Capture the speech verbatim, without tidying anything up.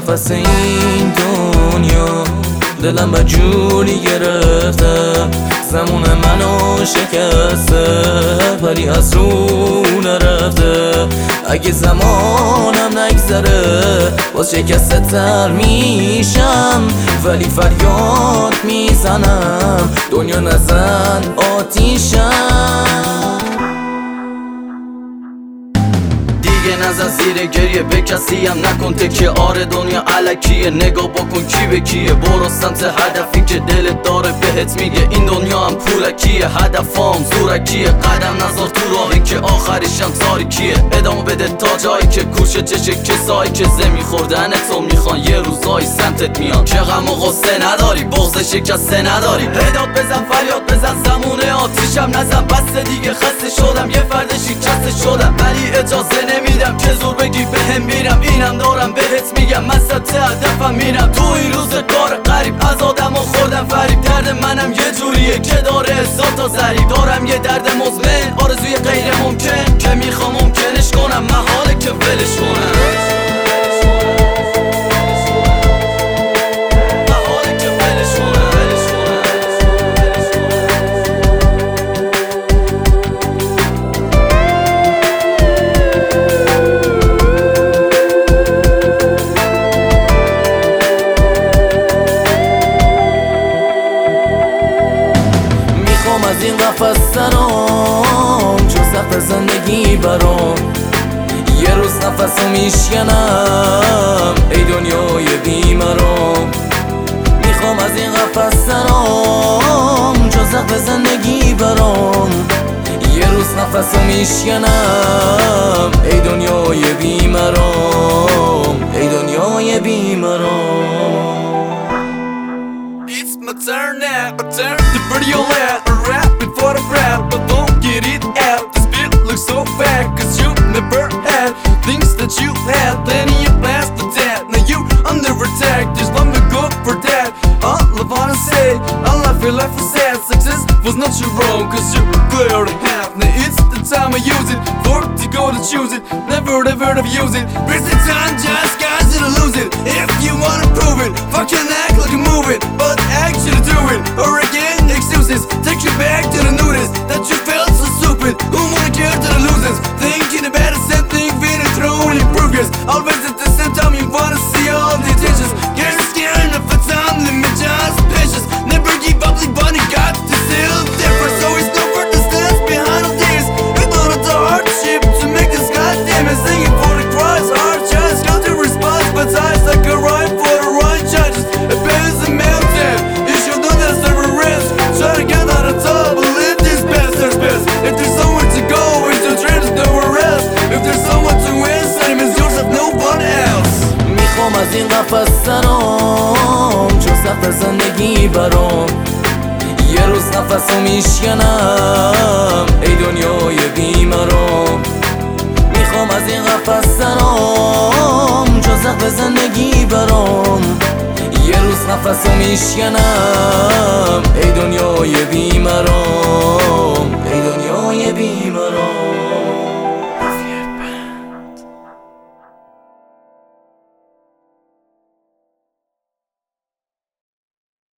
قفس این دنیا دلم به جوری گرفته، زمون منو شکسته ولی از رو نرفته. اگه زمانم نگذره باز شکسته تر میشم، ولی فریاد میزنم دنیا نزن آتیشم. نزن زیر گریه به کسی هم نکن تکیه، آره دنیا الکیه نگاه بکن کی به کیه. برو سمت هدفی که دلت داره بهت میگه این دنیا هم پولکیه، هدفام زورکیه. قدم نذار تو راهی که آخرش هم تاریکیه، ادامه بده تا جایی که کوشه چشه کسایی که زمین خوردن تو میخوان یه روزایی سمتت میان. که غم و غصه نداری بغض شکسته نداری، هداد بزن فریاد بزن زمونه آتیشم نزن. بس دیگه خسته شدم یه فرد شکسته شدم، ولی اجازه نمیدم که زور بگی بهم میرم. اینم دارم بهت میگم من سمت هدفم میرم. تو این روز کار غریب از آدم ها خوردم فریب، درد منم یه جوریه که داره هزار تا ضریب. دارم یه درد مزمن آرزوی غیر ممکن که میخوام ممکنش کنم، محاله که ولش کنم. از این قفس سرام چون سخت زندگی برام، یه روز نفسو میشکنم ای دنیای بیمارم. میخوام از این قفس سرام چون سخت زندگی برام، یه روز نفسو میشکنم ای دنیای بیمارم، ای دنیای بیمارم. It's my turn now, my turn to pretty old lad. I'm rapping for the crowd, but don't get it out. This beat looks so bad, cause you never had things that you had. Plenty of past the dead, now you under attack. Just let me go for that. All I wanna say, all I feel like is sad. Success was not your own, cause you were clear to have. Now it's the time I use it, for to go to choose it. Never ever to use it. There's the time, just guys to lose it. If you wanna prove it, fucking act like you move it, but actually do it. Or again, excuses take you back to the newness that you felt so stupid. Who wanna care to the losers? Thinking about the same thing, feeling through in progress. Always at the same time, you wanna see all the attentions. Getting scared enough for time, limit just patience. Never give up, like body got to still different. So it's no further steps behind all this. Ignore the hardship to make this goddamn it. Singing for the Christ, hard just got to respond, but eyes like a right for the right judges. It bears a mountain, you should know that's the risk. Try to get out of top, but live this bastard's best. If there's somewhere to go, it's your dream, there's nowhere else. If there's someone to win, same as yours of no one else. میخوام از این قفس سرام چون سخت زندگی برام، یه روز نفسو میشکنم ای دنیای بیمارم. میخوام از این قفس سرام چون سخت زندگی برام، یه روز نفسو میشکنم